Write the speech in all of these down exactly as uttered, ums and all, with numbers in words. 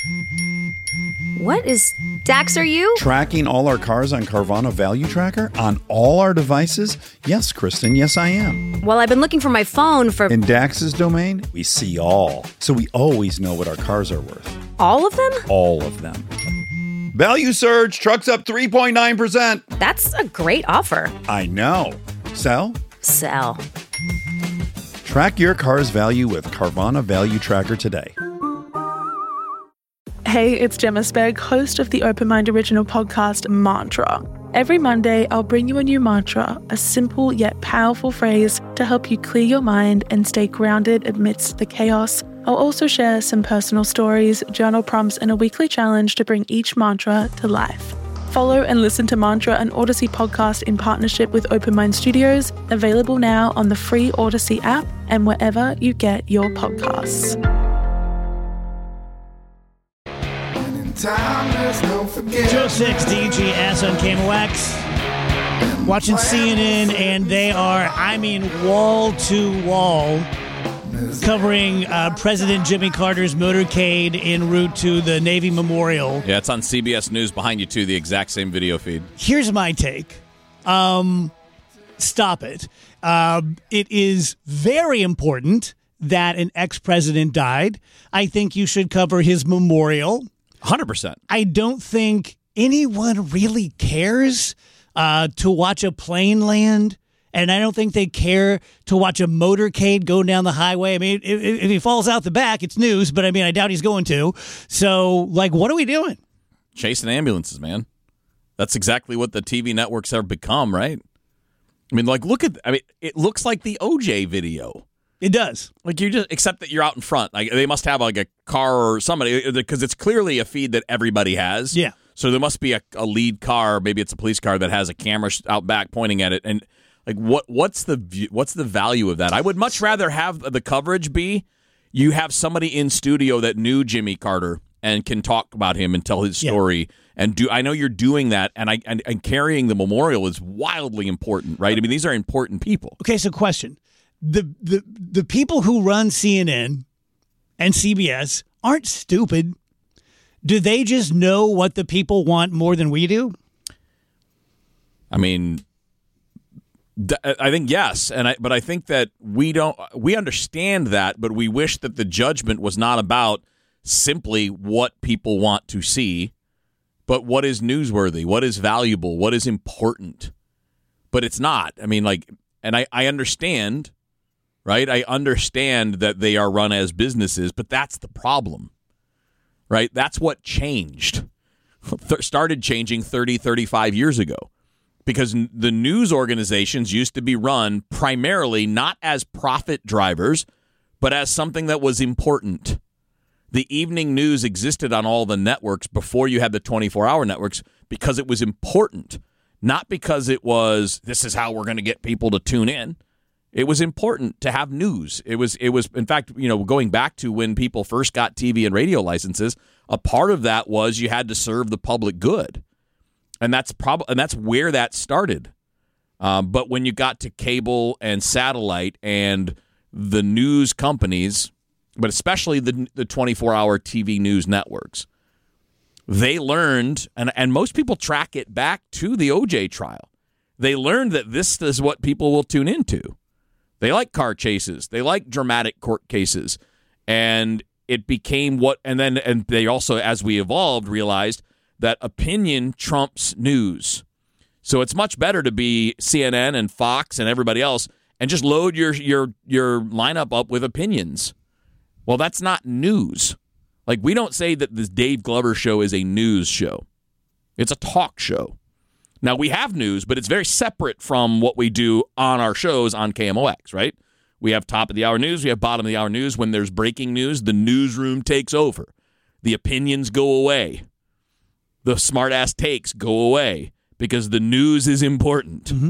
What is... Dax, are you? Tracking all our cars on Carvana Value Tracker on all our devices? Yes, Kristen, yes, I am. Well, I've been looking for my phone for... In Dax's domain, we see all. So we always know what our cars are worth. All of them? All of them. Value surge, trucks up three point nine percent. That's a great offer. I know. Sell? Sell. Track your car's value with Carvana Value Tracker today. Hey, it's Gemma Spegg, host of the Open Mind original podcast, Mantra. Every Monday, I'll bring you a new mantra, a simple yet powerful phrase to help you clear your mind and stay grounded amidst the chaos. I'll also share some personal stories, journal prompts, and a weekly challenge to bring each mantra to life. Follow and listen to Mantra, an Odyssey podcast in partnership with Open Mind Studios, available now on the free Odyssey app and wherever you get your podcasts. Joe six D G S on K M O X. Watching C N N, and they are, I mean, wall to wall, covering uh, President Jimmy Carter's motorcade en route to the Navy Memorial. Yeah, it's on C B S News behind you, too, the exact same video feed. Here's my take. Um, stop it. Uh, it is very important that an ex-president died. I think you should cover his memorial. one hundred percent. I don't think anyone really cares uh, to watch a plane land, and I don't think they care to watch a motorcade go down the highway. I mean, if, if he falls out the back, it's news, but I mean, I doubt he's going to. So, like, what are we doing? Chasing ambulances, man. That's exactly what the T V networks have become, right? I mean, like, look at, I mean, it looks like the O J video. It does. Like, you just, except that you're out in front. Like, they must have, like, a car or somebody, because it's clearly a feed that everybody has. Yeah. So there must be a, a lead car, maybe it's a police car that has a camera out back pointing at it. And, like, what what's the what's the value of that? I would much rather have the coverage be you have somebody in studio that knew Jimmy Carter and can talk about him and tell his story. Yeah. And do I know you're doing that, and I and, and carrying the memorial is wildly important, right? I mean, these are important people. Okay, so question. The, the the people who run C N N and C B S aren't stupid. Do they just know what the people want more than we do? I mean, I think yes, and I but I think that we don't we understand that, but we wish that the judgment was not about simply what people want to see, but what is newsworthy, what is valuable, what is important. But it's not. I mean, like, and I, I understand. Right? I understand that they are run as businesses, but that's the problem, right? That's what changed, Th- started changing thirty, thirty-five years ago, because n- the news organizations used to be run primarily not as profit drivers, but as something that was important. The evening news existed on all the networks before you had the twenty-four hour networks because it was important, not because it was, this is how we're going to get people to tune in. It was important to have news. It was, it was, in fact, you know, going back to when people first got T V and radio licenses, a part of that was you had to serve the public good, and that's probably, and that's where that started. Um, but when you got to cable and satellite and the news companies, but especially the the twenty-four hour T V news networks, they learned, and and most people track it back to the O J trial. They learned that this is what people will tune into. They like car chases. They like dramatic court cases. And it became what, and then, and they also, as we evolved, realized that opinion trumps news. So it's much better to be C N N and Fox and everybody else and just load your, your, your lineup up with opinions. Well, that's not news. Like, we don't say that this Dave Glover show is a news show. It's a talk show. Now, we have news, but it's very separate from what we do on our shows on K M O X, right? We have top of the hour news. We have bottom of the hour news. When there's breaking news, the newsroom takes over. The opinions go away. The smart-ass takes go away because the news is important. Mm-hmm.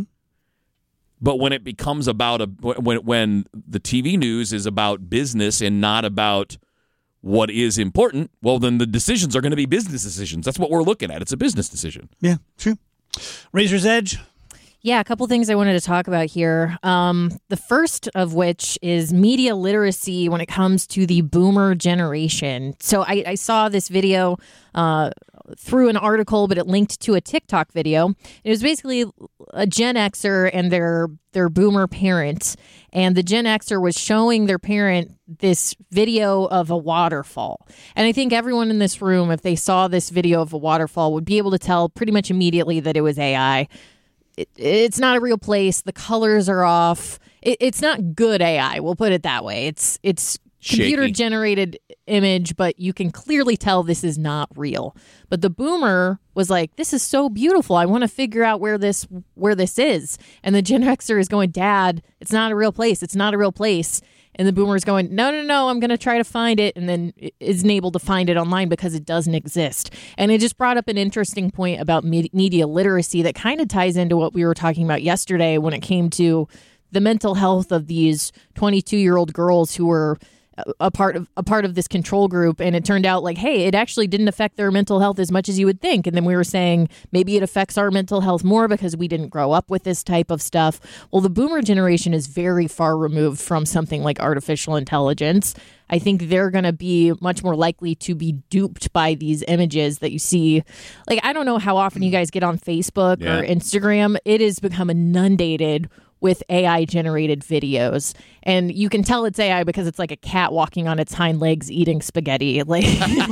But when it becomes about a when when the T V news is about business and not about what is important, well, then the decisions are going to be business decisions. That's what we're looking at. It's a business decision. Yeah, true. Razor's Edge. Yeah, a couple things I wanted to talk about here. Um, the first of which is media literacy when it comes to the boomer generation. So I, I saw this video uh, through an article, but it linked to a TikTok video. It was basically a Gen Xer and their their boomer parents. And the Gen Xer was showing their parent this video of a waterfall. And I think everyone in this room, if they saw this video of a waterfall, would be able to tell pretty much immediately that it was A I. It, it's not a real place. The colors are off. It, it's not good A I. We'll put it that way. It's it's computer generated image, but you can clearly tell this is not real. But the boomer was like, "This is so beautiful. I want to figure out where this where this is." And the Gen Xer is going, "Dad, it's not a real place. It's not a real place." And the boomer is going, no, no, no, I'm going to try to find it, and then isn't able to find it online because it doesn't exist. And it just brought up an interesting point about me- media literacy that kind of ties into what we were talking about yesterday when it came to the mental health of these twenty-two-year-old girls who were a part of a part of this control group, and it turned out like, hey, it actually didn't affect their mental health as much as you would think. And then we were saying maybe it affects our mental health more because we didn't grow up with this type of stuff. Well, the boomer generation is very far removed from something like artificial intelligence. I think they're going to be much more likely to be duped by these images that you see. Like, I don't know how often you guys get on Facebook yeah. or Instagram. It has become inundated with A I generated videos. And you can tell it's A I because it's like a cat walking on its hind legs eating spaghetti. Like,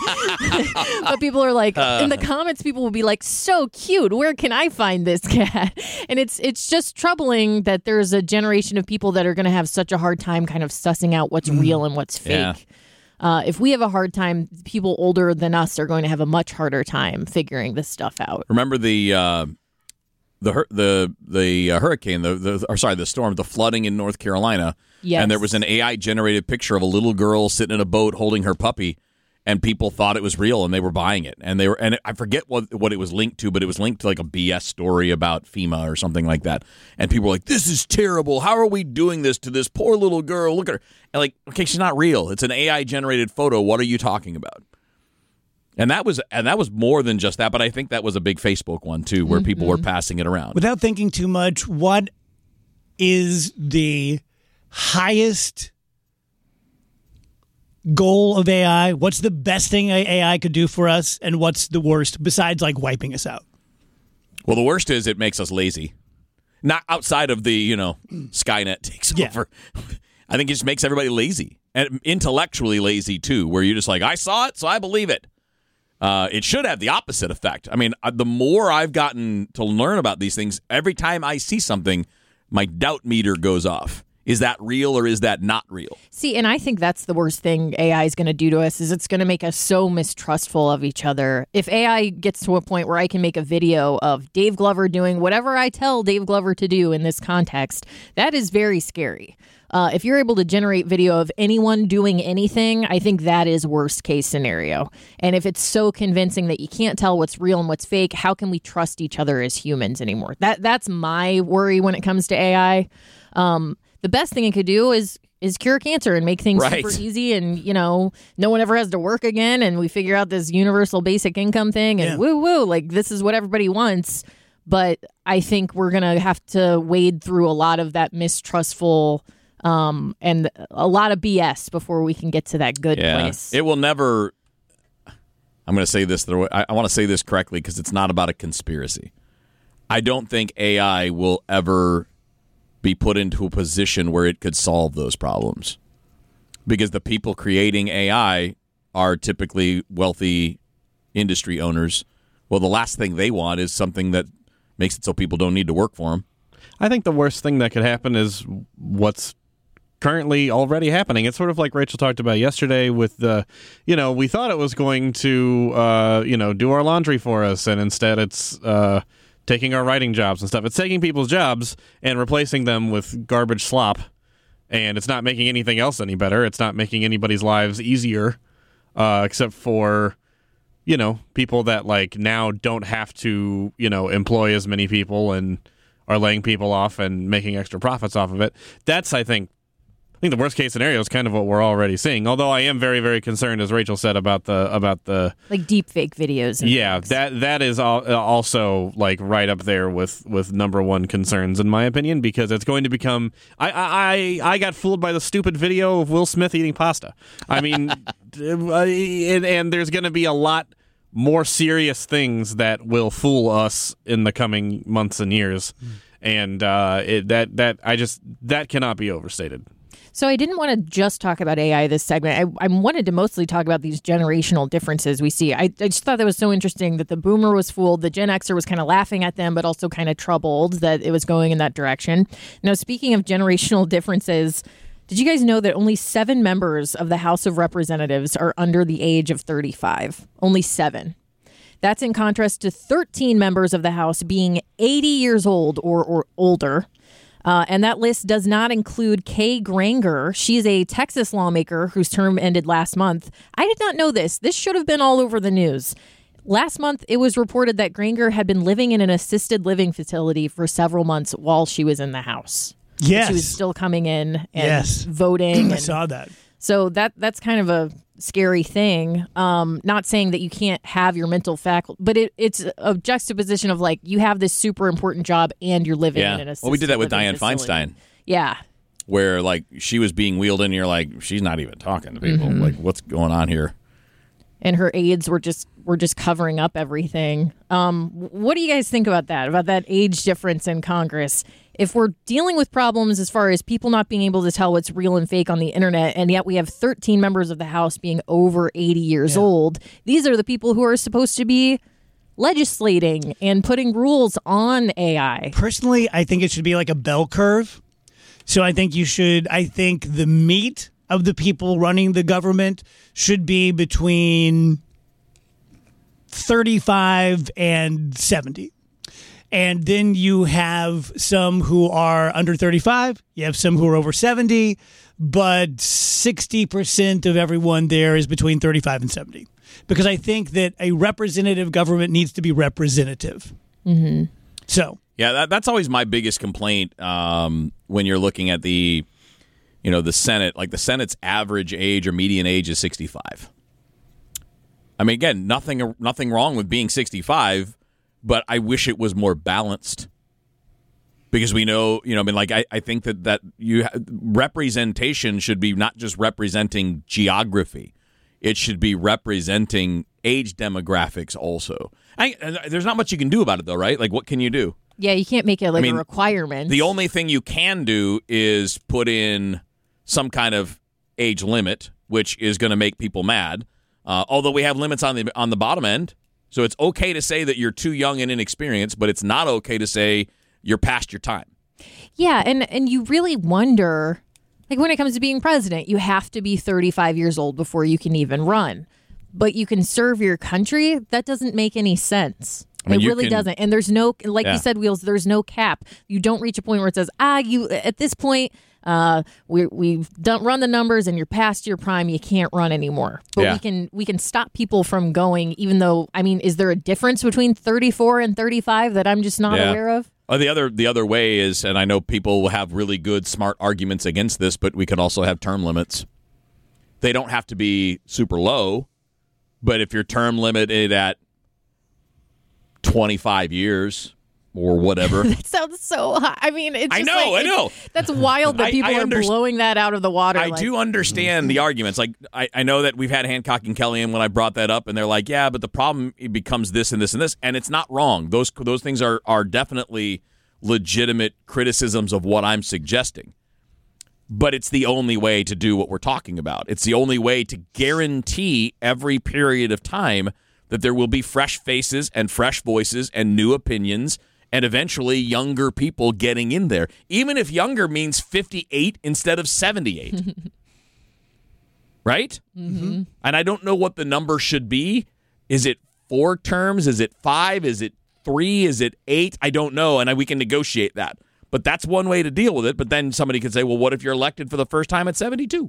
but people are like, uh, in the comments, people will be like, so cute. Where can I find this cat? And it's it's just troubling that there's a generation of people that are going to have such a hard time kind of sussing out what's mm. real and what's fake. Yeah. Uh, if we have a hard time, people older than us are going to have a much harder time figuring this stuff out. Remember the... Uh... The the the uh, hurricane, the, the or sorry, the storm, the flooding in North Carolina. Yes. And there was an A I generated picture of a little girl sitting in a boat holding her puppy, and people thought it was real and they were buying it. And they were, and I forget what what it was linked to, but it was linked to like a B S story about FEMA or something like that. And people were like, "This is terrible. How are we doing this to this poor little girl? Look at her." And like, okay, she's not real. It's an A I generated photo. What are you talking about? And that was and that was more than just that, but I think that was a big Facebook one, too, where mm-hmm. people were passing it around. Without thinking too much, what is the highest goal of A I? What's the best thing A I could do for us, and what's the worst, besides, like, wiping us out? Well, the worst is it makes us lazy. Not outside of the, you know, Skynet takes yeah. over. I think it just makes everybody lazy. And intellectually lazy, too, where you're just like, I saw it, so I believe it. Uh, it should have the opposite effect. I mean, uh, the more I've gotten to learn about these things, every time I see something, my doubt meter goes off. Is that real or is that not real? See, and I think that's the worst thing A I is going to do to us is it's going to make us so mistrustful of each other. If A I gets to a point where I can make a video of Dave Glover doing whatever I tell Dave Glover to do in this context, that is very scary. Uh, if you're able to generate video of anyone doing anything, I think that is worst case scenario. And if it's so convincing that you can't tell what's real and what's fake, how can we trust each other as humans anymore? That that's my worry when it comes to A I. Um, the best thing it could do is is cure cancer and make things right. super easy, and you know, no one ever has to work again, and we figure out this universal basic income thing, and yeah. woo woo, like this is what everybody wants. But I think we're gonna have to wade through a lot of that mistrustful. Um, and a lot of B S before we can get to that good yeah. place. It will never. I'm going to say this. I, I want to say this correctly because it's not about a conspiracy. I don't think A I will ever be put into a position where it could solve those problems, because the people creating A I are typically wealthy industry owners. Well, the last thing they want is something that makes it so people don't need to work for them. I think the worst thing that could happen is what's currently already happening. It's sort of like Rachel talked about yesterday with the, you know, we thought it was going to, uh, you know, do our laundry for us, and instead it's uh, taking our writing jobs and stuff. It's taking people's jobs and replacing them with garbage slop, and it's not making anything else any better. It's not making anybody's lives easier, uh, except for, you know, people that, like, now don't have to, you know, employ as many people and are laying people off and making extra profits off of it. That's, I think, think the worst case scenario is kind of what we're already seeing. Although I am very, very concerned, as Rachel said, about the about the like deep fake videos. And yeah, things. that that is all, also like right up there with, with number one concerns in my opinion, because it's going to become. I I I got fooled by the stupid video of Will Smith eating pasta. I mean, and, and there's going to be a lot more serious things that will fool us in the coming months and years, mm. and uh, it, that that I just that cannot be overstated. So I didn't want to just talk about A I this segment. I, I wanted to mostly talk about these generational differences we see. I, I just thought that was so interesting that the boomer was fooled, the Gen Xer was kind of laughing at them, but also kind of troubled that it was going in that direction. Now, speaking of generational differences, did you guys know that only seven members of the House of Representatives are under the age of thirty-five? Only seven. That's in contrast to thirteen members of the House being eighty years old or, or older. Uh, and that list does not include Kay Granger. She's a Texas lawmaker whose term ended last month. I did not know this. This should have been all over the news. Last month, it was reported that Granger had been living in an assisted living facility for several months while she was in the House. Yes. She was still coming in and yes. voting. I and saw that. So that that's kind of a scary thing. Um, not saying that you can't have your mental faculty, but it, it's a juxtaposition of like you have this super important job and you're living yeah. in an assisted Well, we did that with living Dianne facility. Feinstein. Yeah. Where like she was being wheeled in, and you're like, she's not even talking to people. Mm-hmm. Like, what's going on here? And her aides were just were just covering up everything. Um, what do you guys think about that? About that age difference in Congress? If we're dealing with problems as far as people not being able to tell what's real and fake on the internet, and yet we have thirteen members of the House being over eighty years yeah. old, these are the people who are supposed to be legislating and putting rules on A I. Personally, I think it should be like a bell curve. So I think you should, I think the meat of the people running the government should be between thirty-five and seventy. And then you have some who are under thirty-five. You have some who are over seventy. But sixty percent of everyone there is between thirty-five and seventy. Because I think that a representative government needs to be representative. Mm-hmm. So. Yeah, that, that's always my biggest complaint um, when you're looking at the, you know, the Senate. Like the Senate's average age or median age is sixty-five. I mean, again, nothing nothing wrong with being sixty-five, but I wish it was more balanced. Because we know, you know, I mean, like I, I think that that you representation should be not just representing geography; it should be representing age demographics also. I, there's not much you can do about it, though, right? Like, what can you do? Yeah, you can't make it like I mean, a requirement. The only thing you can do is put in some kind of age limit, which is going to make people mad. Uh, although we have limits on the on the bottom end, so it's okay to say that you're too young and inexperienced, but it's not okay to say you're past your time. Yeah, and and you really wonder, like when it comes to being president, you have to be thirty-five years old before you can even run. But you can serve your country? That doesn't make any sense. I mean, it really can, doesn't. And there's no, like yeah. you said, Wheels, there's no cap. You don't reach a point where it says, ah, you at this point, uh, we, we've done, run the numbers and you're past your prime. You can't run anymore. But yeah. we can we can stop people from going, even though, I mean, is there a difference between thirty-four and thirty-five that I'm just not yeah. aware of? Oh, the other the other way is, and I know people will have really good, smart arguments against this, but we could also have term limits. They don't have to be super low, but if you're term limited at twenty-five years or whatever. That sounds so high. I mean, it's just I know, like, I know. That's wild that people I, I are underst- blowing that out of the water. I like, do understand the arguments. Like, I, I know that we've had Hancock and Kelly in when I brought that up, and they're like, yeah, but the problem becomes this and this and this, and it's not wrong. Those those things are are definitely legitimate criticisms of what I'm suggesting. But it's the only way to do what we're talking about. It's the only way to guarantee every period of time that there will be fresh faces and fresh voices and new opinions and eventually younger people getting in there, even if younger means fifty-eight instead of seventy-eight. Right? Mm-hmm. And I don't know what the number should be. Is it four terms? Is it five? Is it three? Is it eight? I don't know, and we can negotiate that. But that's one way to deal with it. But then somebody could say, well, what if you're elected for the first time at seventy-two?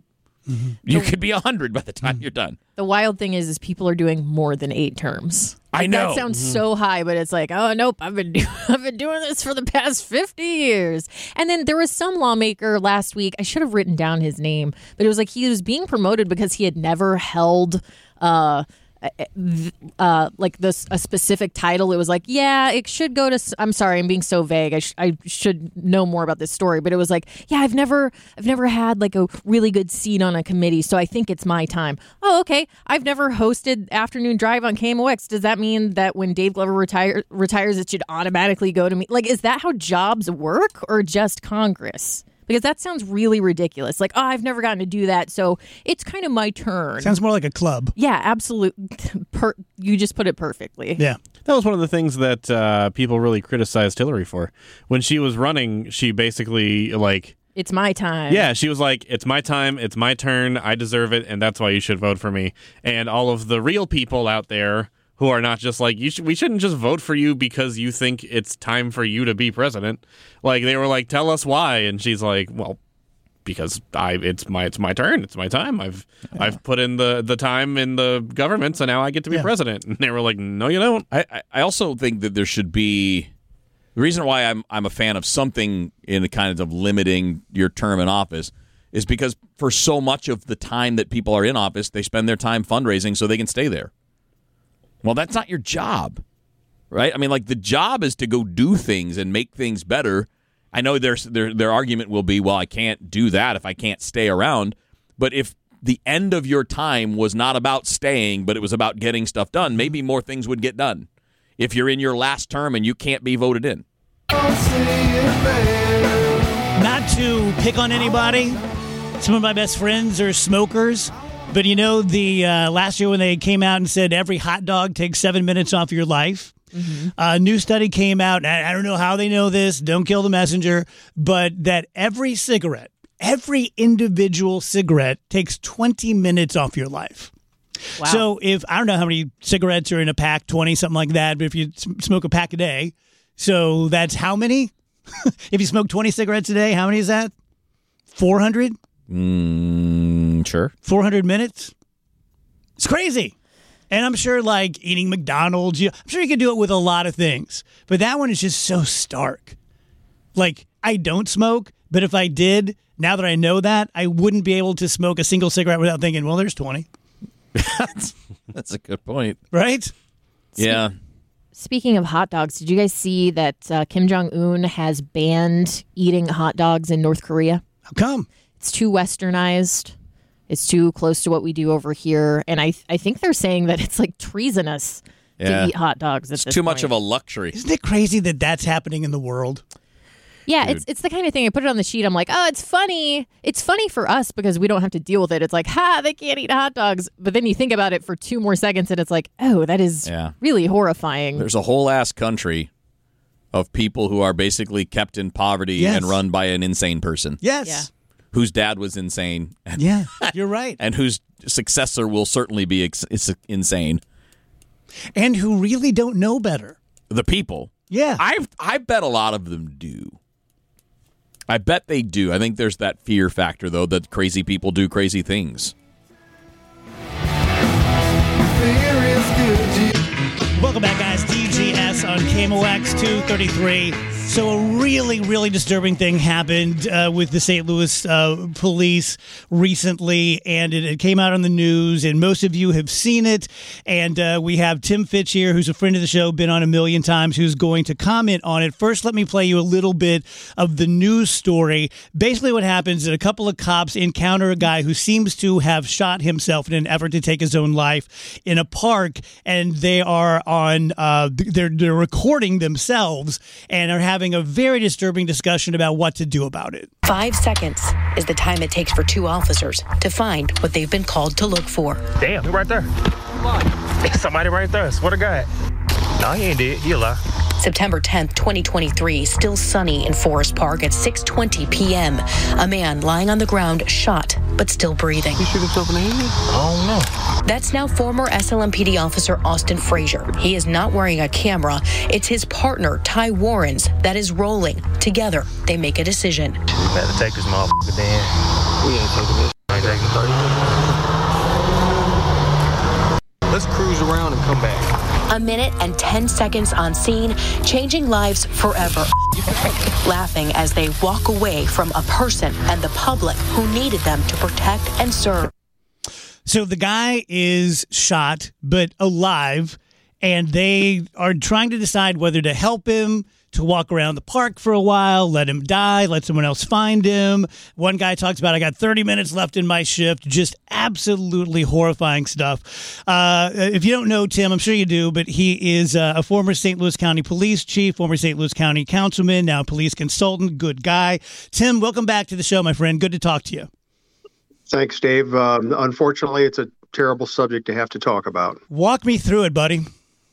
You could be one hundred by the time you're done. The wild thing is, is people are doing more than eight terms. I know. That sounds so high, but it's like, oh, nope, I've been, do- I've been doing this for the past fifty years. And then there was some lawmaker last week, I should have written down his name, but it was like he was being promoted because he had never held uh, uh, like this a specific title. It was like, yeah, it should go to, I'm sorry, I'm being so vague. I, sh- I should know more about this story, but it was like, yeah, I've never, I've never had like a really good seat on a committee, so I think it's my time. Oh, okay. I've never hosted Afternoon Drive on K M O X. Does that mean that when Dave Glover retire, retires, it should automatically go to me? Like, is that how jobs work, or just Congress? Because that sounds really ridiculous. Like, oh, I've never gotten to do that, so it's kind of my turn. Sounds more like a club. Yeah, absolute. Per- you just put it perfectly. Yeah. That was one of the things that uh, people really criticized Hillary for. When she was running, she basically, like... It's my time. Yeah, she was like, it's my time, it's my turn, I deserve it, and that's why you should vote for me. And all of the real people out there who are not just like, you should, we shouldn't just vote for you because you think it's time for you to be president. Like, they were like, tell us why. And she's like, well, because I it's my it's my turn, it's my time. I've yeah. I've put in the, the time in the government, so now I get to be yeah. president. And they were like, no, you don't. I, I also think that there should be the reason why I'm I'm a fan of something in the kind of limiting your term in office is because for so much of the time that people are in office, they spend their time fundraising so they can stay there. Well, that's not your job, right? I mean, like, the job is to go do things and make things better. I know there's, their their argument will be, well, I can't do that if I can't stay around. But if the end of your time was not about staying, but it was about getting stuff done, maybe more things would get done. If you're in your last term and you can't be voted in. Not to pick on anybody, some of my best friends are smokers. But, you know, the uh, last year when they came out and said every hot dog takes seven minutes off your life, mm-hmm. a new study came out, and I don't know how they know this, don't kill the messenger, but that every cigarette, every individual cigarette takes twenty minutes off your life. Wow. So if, I don't know how many cigarettes are in a pack, twenty, something like that, but if you smoke a pack a day, so that's how many? If you smoke twenty cigarettes a day, how many is that? four hundred? Mm, sure. four hundred minutes? It's crazy. And I'm sure, like, eating McDonald's, you, I'm sure you could do it with a lot of things. But that one is just so stark. Like, I don't smoke, but if I did, now that I know that, I wouldn't be able to smoke a single cigarette without thinking, well, there's twenty. that's, that's a good point. Right? Yeah. Speaking of hot dogs, did you guys see that uh, Kim Jong-un has banned eating hot dogs in North Korea? How come? It's too westernized. It's too close to what we do over here. And I I think they're saying that it's like treasonous yeah. to eat hot dogs at it's this too point. much of a luxury. Isn't it crazy that that's happening in the world? Yeah, Dude. it's it's the kind of thing, I put it on the sheet, I'm like, oh, it's funny. It's funny for us because we don't have to deal with it. It's like, ha, they can't eat hot dogs. But then you think about it for two more seconds and it's like, oh, that is yeah. really horrifying. There's a whole ass country of people who are basically kept in poverty yes. and run by an insane person. Yes. Yeah. Whose dad was insane. And, yeah, you're right. And whose successor will certainly be ex- insane. And who really don't know better. The people. Yeah. I've, I bet a lot of them do. I bet they do. I think there's that fear factor, though, that crazy people do crazy things. Welcome back, guys. D G S on K M O X two thirty-three. So a really, really disturbing thing happened uh, with the Saint Louis uh, police recently, and it, it came out on the news, and most of you have seen it. And uh, we have Tim Fitch here, who's a friend of the show, been on a million times, who's going to comment on it. First, let me play you a little bit of the news story. Basically what happens is a couple of cops encounter a guy who seems to have shot himself in an effort to take his own life in a park, and they are on, uh, they're, they're recording themselves and are having a very disturbing discussion about what to do about it. Five seconds is the time it takes for two officers to find what they've been called to look for. Damn, you're right there. Somebody right there. Swear to God. No, he ain't dead. He alive. September tenth, twenty twenty-three, still sunny in Forest Park at six twenty p.m. A man lying on the ground, shot, but still breathing. He shoot himself in the head? I don't know. That's now former S L M P D officer Austin Frazier. He is not wearing a camera. It's his partner, Ty Warrens, that is rolling. Together, they make a decision. We better take this motherfucker down. We ain't taking this right ain't taking thirty minutes. Let's cruise around and come back. A minute and ten seconds on scene, changing lives forever. Laughing as they walk away from a person and the public who needed them to protect and serve. So the guy is shot, but alive, and they are trying to decide whether to help him, to walk around the park for a while, let him die, let someone else find him. One guy talks about, I got thirty minutes left in my shift. Just absolutely horrifying stuff. Uh, if you don't know Tim, I'm sure you do, but he is uh, a former Saint Louis County police chief, former Saint Louis County councilman, now police consultant, good guy. Tim, welcome back to the show, my friend. Good to talk to you. Thanks, Dave. Um, unfortunately, it's a terrible subject to have to talk about. Walk me through it, buddy.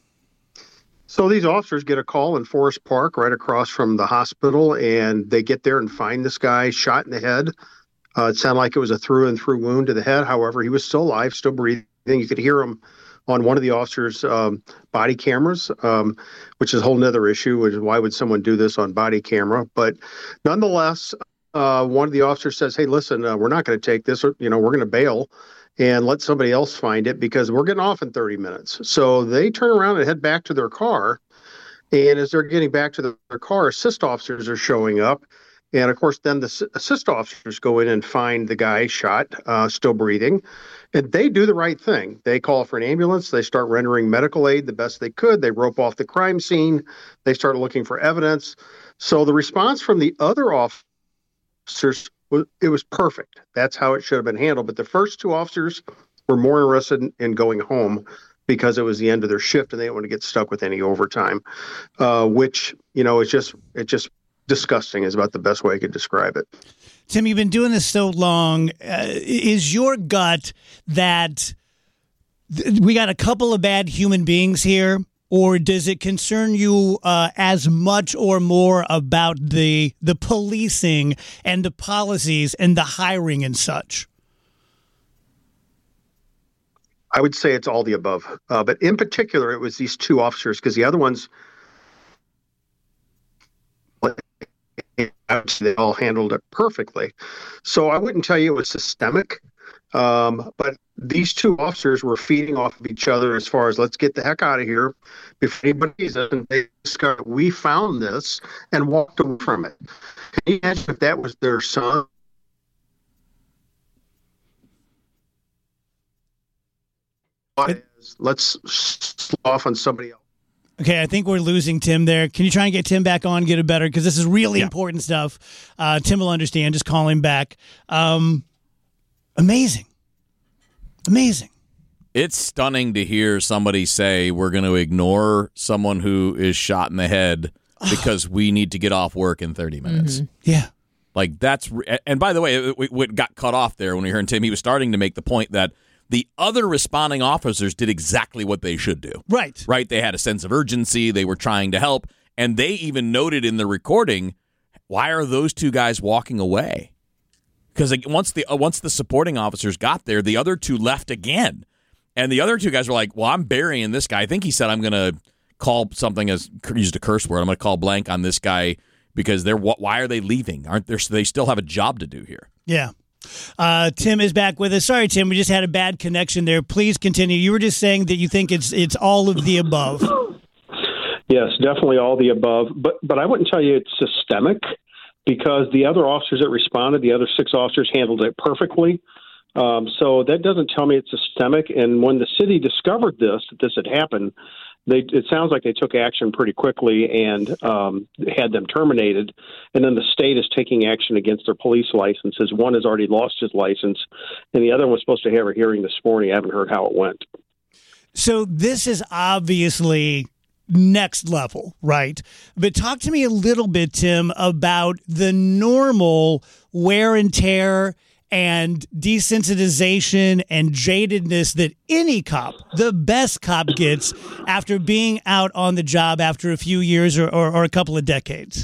So these officers get a call in Forest Park right across from the hospital, and they get there and find this guy shot in the head. Uh, it sounded like it was a through and through wound to the head. However, he was still alive, still breathing. You could hear him on one of the officers' um, body cameras, um, which is a whole nother issue, which is why would someone do this on body camera? But nonetheless, uh, one of the officers says, hey, listen, uh, we're not going to take this, or, you know, we're going to bail and let somebody else find it because we're getting off in thirty minutes. So they turn around and head back to their car. And as they're getting back to their car, assist officers are showing up. And of course, then the assist officers go in and find the guy shot, uh, still breathing. And they do the right thing. They call for an ambulance. They start rendering medical aid the best they could. They rope off the crime scene. They start looking for evidence. So the response from the other officers, it was perfect. That's how it should have been handled. But the first two officers were more interested in, in going home because it was the end of their shift and they didn't want to get stuck with any overtime, uh, which, you know, is just, it's just disgusting is about the best way I could describe it. Tim, you've been doing this so long. Uh, is your gut that th- we got a couple of bad human beings here? Or does it concern you uh, as much or more about the the policing and the policies and the hiring and such? I would say it's all the above. Uh, but in particular, it was these two officers because the other ones, they all handled it perfectly. So I wouldn't tell you it was systemic. Um, but these two officers were feeding off of each other as far as let's get the heck out of here before anybody sees us. And they discovered we found this and walked away from it. Can you imagine if that was their son? It, let's slow off on somebody else. Okay, I think we're losing Tim there. Can you try and get Tim back on, get it better? Because this is really yeah. important stuff. Uh, Tim will understand. Just call him back. Um, Amazing. Amazing. It's stunning to hear somebody say we're going to ignore someone who is shot in the head because we need to get off work in thirty minutes. Mm-hmm. Yeah. Like that's, and by the way, it, it got cut off there when we heard Tim. He was starting to make the point that the other responding officers did exactly what they should do. Right. Right. They had a sense of urgency. They were trying to help. And they even noted in the recording, why are those two guys walking away? Because once the uh, once the supporting officers got there, the other two left again. And the other two guys were like, well, I'm burying this guy. I think he said I'm going to call something, as used a curse word. I'm going to call blank on this guy because they're why are they leaving? Aren't there? They still have a job to do here. Yeah. Uh, Tim is back with us. Sorry, Tim, we just had a bad connection there. Please continue. You were just saying that you think it's it's all of the above. Yes, definitely all the above. But but I wouldn't tell you it's systemic. Because the other officers that responded, the other six officers handled it perfectly. Um, so that doesn't tell me it's systemic. And when the city discovered this, that this had happened, they, it sounds like they took action pretty quickly and um, had them terminated. And then the state is taking action against their police licenses. One has already lost his license, and the other one was supposed to have a hearing this morning. I haven't heard how it went. So this is obviously next level, right? But talk to me a little bit, Tim, about the normal wear and tear and desensitization and jadedness that any cop, the best cop, gets after being out on the job after a few years or, or, or a couple of decades.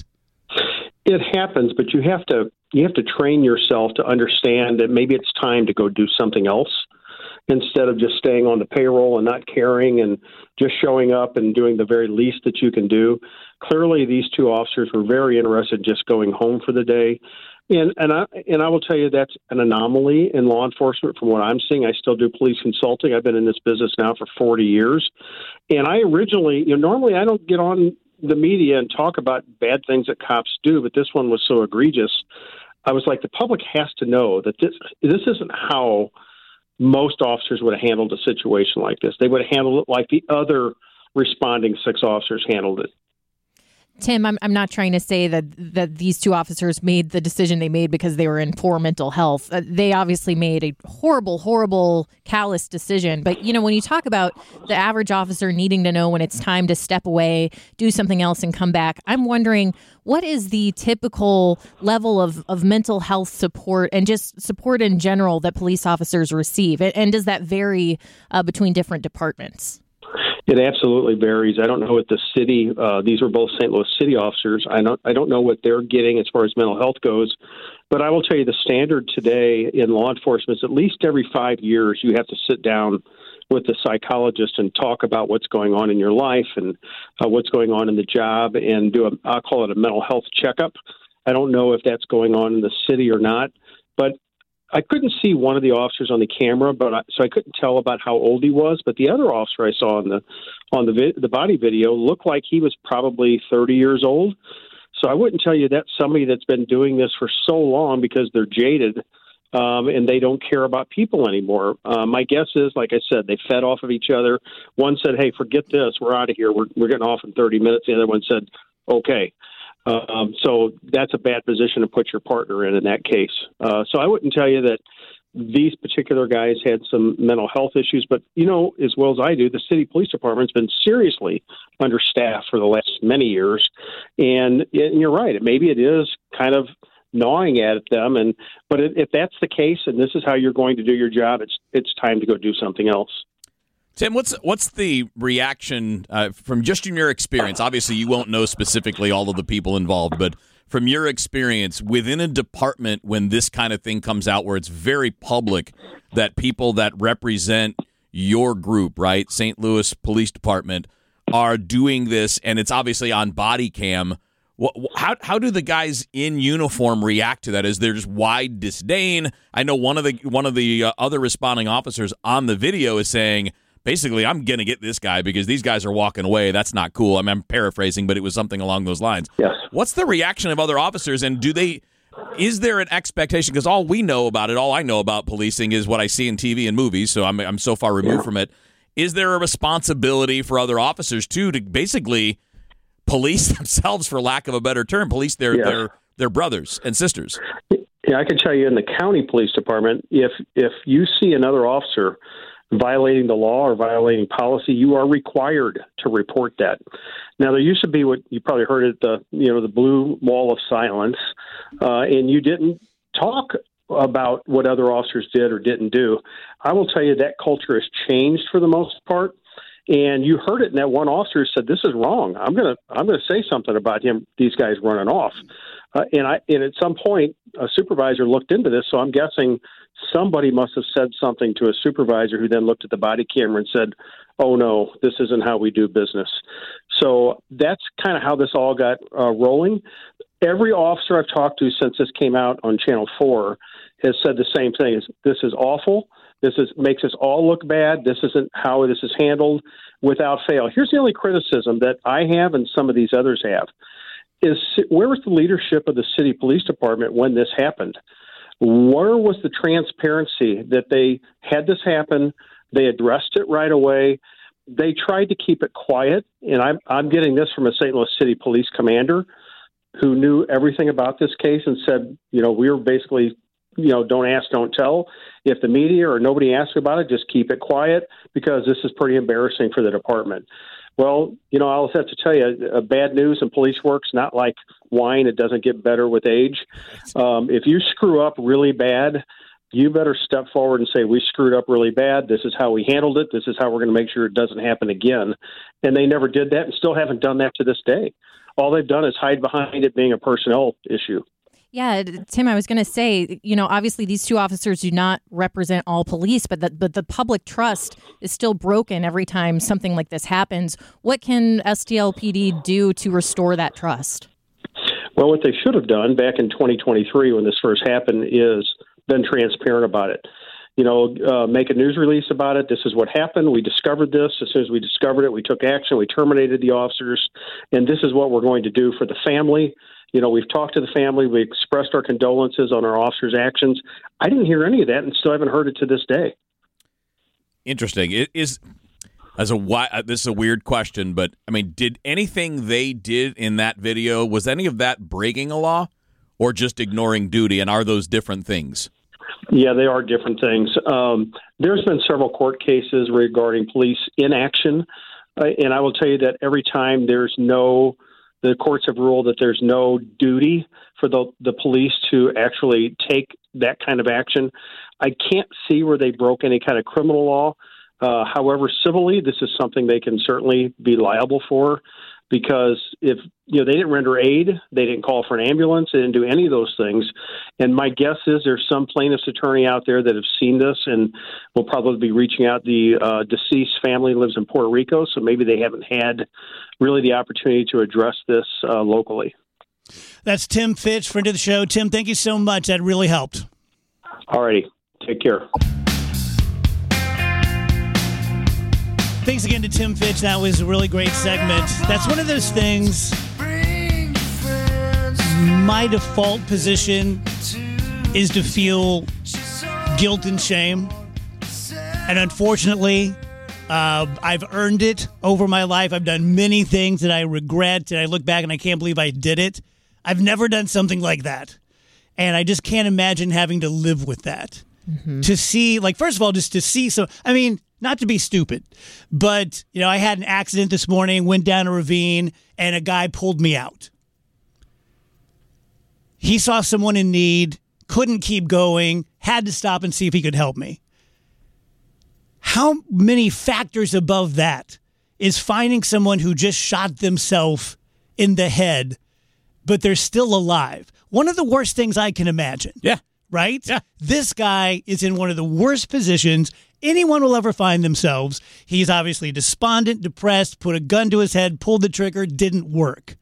It happens, but you have to you have to train yourself to understand that maybe it's time to go do something else instead of just staying on the payroll and not caring and just showing up and doing the very least that you can do. Clearly, these two officers were very interested in just going home for the day. And and I and I will tell you that's an anomaly in law enforcement from what I'm seeing. I still do police consulting. I've been in this business now for forty years. And I originally, you know, normally I don't get on the media and talk about bad things that cops do, but this one was so egregious. I was like, the public has to know that this this isn't how most officers would have handled a situation like this. They would have handled it like the other responding six officers handled it. Tim, I'm I'm not trying to say that that these two officers made the decision they made because they were in poor mental health. Uh, they obviously made a horrible, horrible, callous decision. But, you know, when you talk about the average officer needing to know when it's time to step away, do something else and come back, I'm wondering, what is the typical level of, of mental health support and just support in general that police officers receive? And, and does that vary uh, between different departments? It absolutely varies. I don't know what the city, uh, these were both Saint Louis City officers. I don't, I don't know what they're getting as far as mental health goes, but I will tell you the standard today in law enforcement is at least every five years you have to sit down with the psychologist and talk about what's going on in your life and uh, what's going on in the job and do a, I'll call it a mental health checkup. I don't know if that's going on in the city or not, but I couldn't see one of the officers on the camera, but I, so I couldn't tell about how old he was. But the other officer I saw on the on the vi- the body video looked like he was probably thirty years old. So I wouldn't tell you that's somebody that's been doing this for so long because they're jaded um, and they don't care about people anymore. Uh, my guess is, like I said, they fed off of each other. One said, "Hey, forget this. We're out of here. We're we're getting off in thirty minutes." The other one said, "Okay." Um, so that's a bad position to put your partner in in that case. Uh, so I wouldn't tell you that these particular guys had some mental health issues, but you know as well as I do, the city police department's been seriously understaffed for the last many years. And, and you're right, maybe it is kind of gnawing at them. And but if that's the case, and this is how you're going to do your job, it's it's time to go do something else. Tim, what's what's the reaction uh, from just in your experience? Obviously, you won't know specifically all of the people involved, but from your experience within a department when this kind of thing comes out where it's very public that people that represent your group, right, Saint Louis Police Department, are doing this, and it's obviously on body cam, what, how how do the guys in uniform react to that? Is there just wide disdain? I know one of the one of the uh, other responding officers on the video is saying, basically, I'm going to get this guy because these guys are walking away. That's not cool. I mean, I'm paraphrasing, but it was something along those lines. Yes. What's the reaction of other officers, and do they? Is there an expectation? Because all we know about it, all I know about policing is what I see in T V and movies, so I'm I'm so far removed yeah. from it. Is there a responsibility for other officers, too, to basically police themselves, for lack of a better term, police their, yeah. their, their brothers and sisters? Yeah, I can tell you in the county police department, if if you see another officer violating the law or violating policy, you are required to report that. Now, there used to be what you probably heard it, the you know the blue wall of silence, uh, and you didn't talk about what other officers did or didn't do. I will tell you that culture has changed for the most part, and you heard it in that one officer said, "This is wrong. I'm gonna I'm gonna say something about him. These guys running off." Uh, and I and at some point, a supervisor looked into this, so I'm guessing somebody must have said something to a supervisor who then looked at the body camera and said, "Oh no, this isn't how we do business." So that's kind of how this all got uh, rolling. Every officer I've talked to since this came out on Channel four has said the same thing: is this is awful. This is makes us all look bad. This isn't how this is handled, without fail. Here's the only criticism that I have and some of these others have: is where was the leadership of the city police department when this happened? Where was the transparency that they had this happen? They addressed it right away. They tried to keep it quiet, and I'm I'm getting this from a Saint Louis City police commander who knew everything about this case and said, you know, we were basically, you know, don't ask, don't tell. If the media or nobody asks about it, just keep it quiet because this is pretty embarrassing for the department. Well, you know, I'll have to tell you, uh, bad news in police work's not like wine. It doesn't get better with age. Um, if you screw up really bad, you better step forward and say, we screwed up really bad. This is how we handled it. This is how we're going to make sure it doesn't happen again. And they never did that and still haven't done that to this day. All they've done is hide behind it being a personnel issue. Yeah, Tim, I was going to say, you know, obviously these two officers do not represent all police, but the, but the public trust is still broken every time something like this happens. What can S T L P D do to restore that trust? Well, what they should have done back in twenty twenty-three when this first happened is been transparent about it. You know, uh, make a news release about it. This is what happened. We discovered this. As soon as we discovered it, we took action. We terminated the officers. And this is what we're going to do for the family. You know, we've talked to the family. We expressed our condolences on our officers' actions. I didn't hear any of that and still haven't heard it to this day. Interesting. It is as a why, this is a weird question, but I mean, did anything they did in that video, was any of that breaking a law or just ignoring duty? And are those different things? Yeah, they are different things. Um, there's been several court cases regarding police inaction. Uh, and I will tell you that every time there's no, the courts have ruled that there's no duty for the, the police to actually take that kind of action. I can't see where they broke any kind of criminal law. Uh, however, civilly, this is something they can certainly be liable for, because if you know they didn't render aid, they didn't call for an ambulance, they didn't do any of those things. And my guess is there's some plaintiff's attorney out there that have seen this and will probably be reaching out. The uh, deceased family lives in Puerto Rico, so maybe they haven't had really the opportunity to address this uh, locally. That's Tim Fitch, friend of the show. Tim, thank you so much. That really helped. All righty. Take care. Thanks again to Tim Fitch. That was a really great segment. That's one of those things. My default position is to feel guilt and shame. And unfortunately, uh, I've earned it over my life. I've done many things that I regret, and I look back and I can't believe I did it. I've never done something like that. And I just can't imagine having to live with that. Mm-hmm. To see, like, first of all, just to see some, I mean, not to be stupid, but, you know, I had an accident this morning, went down a ravine, and a guy pulled me out. He saw someone in need, couldn't keep going, had to stop and see if he could help me. How many factors above that is finding someone who just shot themselves in the head, but they're still alive? One of the worst things I can imagine. Yeah. Right? Yeah. This guy is in one of the worst positions anyone will ever find themselves. He's obviously despondent, depressed, put a gun to his head, pulled the trigger, didn't work.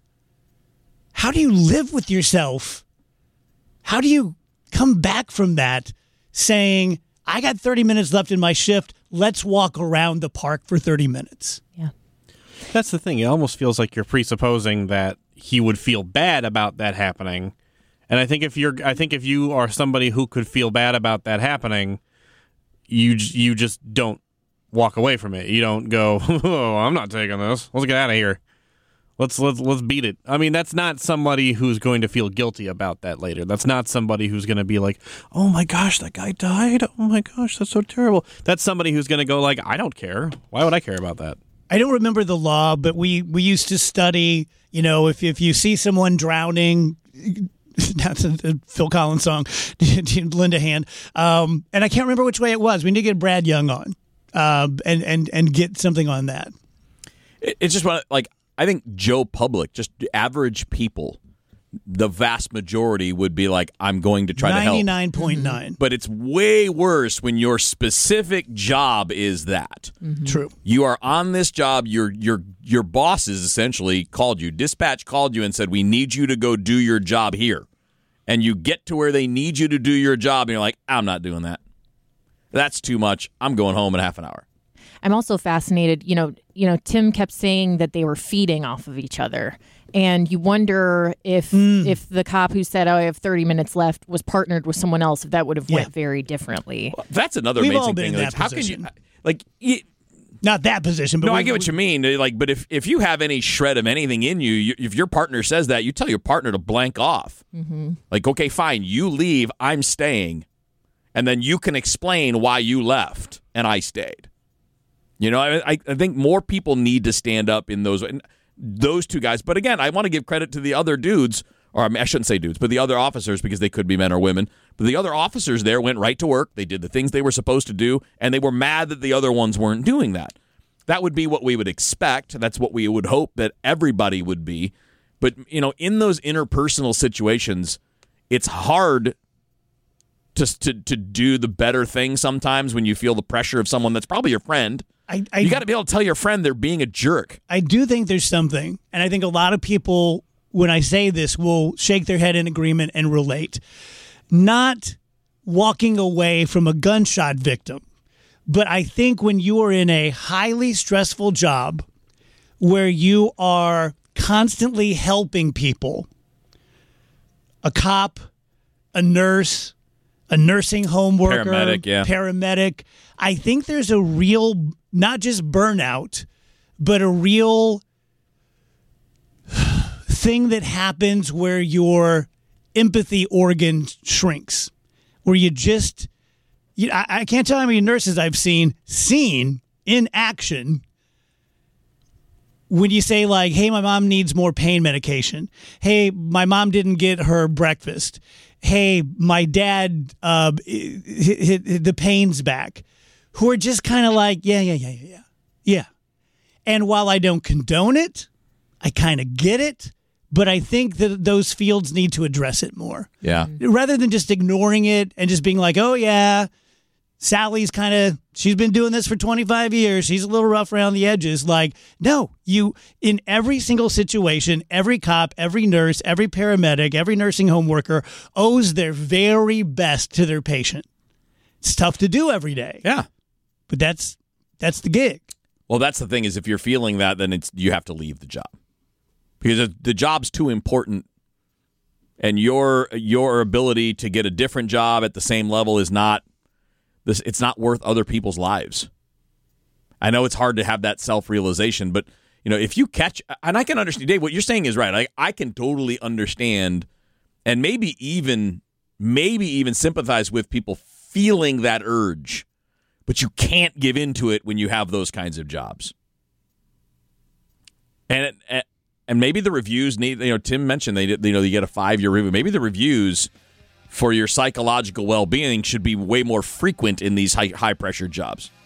How do you live with yourself? How do you come back from that saying, I got thirty minutes left in my shift, let's walk around the park for thirty minutes? Yeah. That's the thing. It almost feels like you're presupposing that he would feel bad about that happening. And I think if you're, I think if you are somebody who could feel bad about that happening, you you just don't walk away from it. You don't go, oh, I'm not taking this. Let's get out of here. Let's let's let's beat it. I mean, that's not somebody who's going to feel guilty about that later. That's not somebody who's going to be like, oh my gosh, that guy died. Oh my gosh, that's so terrible. That's somebody who's going to go like, I don't care. Why would I care about that? I don't remember the law, but we, we used to study, you know, if if you see someone drowning. That's a Phil Collins song, Linda Hand. Um, and I can't remember which way it was. We need to get Brad Young on uh, and, and, and get something on that. It, it's just like, I think Joe Public, just average people, the vast majority would be like, I'm going to try to help. ninety-nine point nine. But it's way worse when your specific job is that. Mm-hmm. True. You are on this job. Your your your bosses essentially called you. Dispatch called you and said, we need you to go do your job here. And you get to where they need you to do your job, and you're like, I'm not doing that. That's too much. I'm going home in half an hour. I'm also fascinated. You know, you know, Tim kept saying that they were feeding off of each other. And you wonder if mm. if the cop who said, oh, I have thirty minutes left was partnered with someone else, if that would have went yeah. very differently. Well, that's another We've amazing all been thing. In like, that how position. can you, like, it, not that position, but no, we, I get what you mean. Like, but if, if you have any shred of anything in you, you, if your partner says that, you tell your partner to blank off. Mm-hmm. Like, okay, fine, you leave, I'm staying, and then you can explain why you left and I stayed. You know, I, I think more people need to stand up in those those two guys. But again, I want to give credit to the other dudes, or I, mean, I shouldn't say dudes, but the other officers, because they could be men or women. But the other officers there went right to work. They did the things they were supposed to do, and they were mad that the other ones weren't doing that. That would be what we would expect. That's what we would hope that everybody would be. But, you know, in those interpersonal situations, it's hard to, to, to do the better thing sometimes when you feel the pressure of someone that's probably your friend. I, I, you got to be able to tell your friend they're being a jerk. I do think there's something, and I think a lot of people when I say this, will shake their head in agreement and relate. Not walking away from a gunshot victim, but I think when you are in a highly stressful job where you are constantly helping people, a cop, a nurse, a nursing home worker, paramedic, yeah. paramedic, I think there's a real, not just burnout, but a real thing that happens where your empathy organ shrinks, where you just, you, I, I can't tell how many nurses I've seen, seen in action when you say like, hey, my mom needs more pain medication. Hey, my mom didn't get her breakfast. Hey, my dad, uh, hit, hit the pain's back. Who are just kind of like, yeah, yeah, yeah, yeah, yeah. Yeah. And while I don't condone it, I kind of get it. But I think that those fields need to address it more. Yeah. Rather than just ignoring it and just being like, oh, yeah, Sally's kind of, she's been doing this for twenty-five years. She's a little rough around the edges. Like, no, you, in every single situation, every cop, every nurse, every paramedic, every nursing home worker owes their very best to their patient. It's tough to do every day. Yeah. But that's that's the gig. Well, that's the thing is if you're feeling that, then it's you have to leave the job. Because the job's too important, and your your ability to get a different job at the same level is not this. It's not worth other people's lives. I know it's hard to have that self-realization, but you know if you catch, and I can understand, Dave, what you're saying is right. I I can totally understand, and maybe even maybe even sympathize with people feeling that urge, but you can't give into it when you have those kinds of jobs. And it, And maybe the reviews need, you know, Tim mentioned they, you know, you get a five-year review. Maybe the reviews for your psychological well-being should be way more frequent in these high, high-pressure jobs.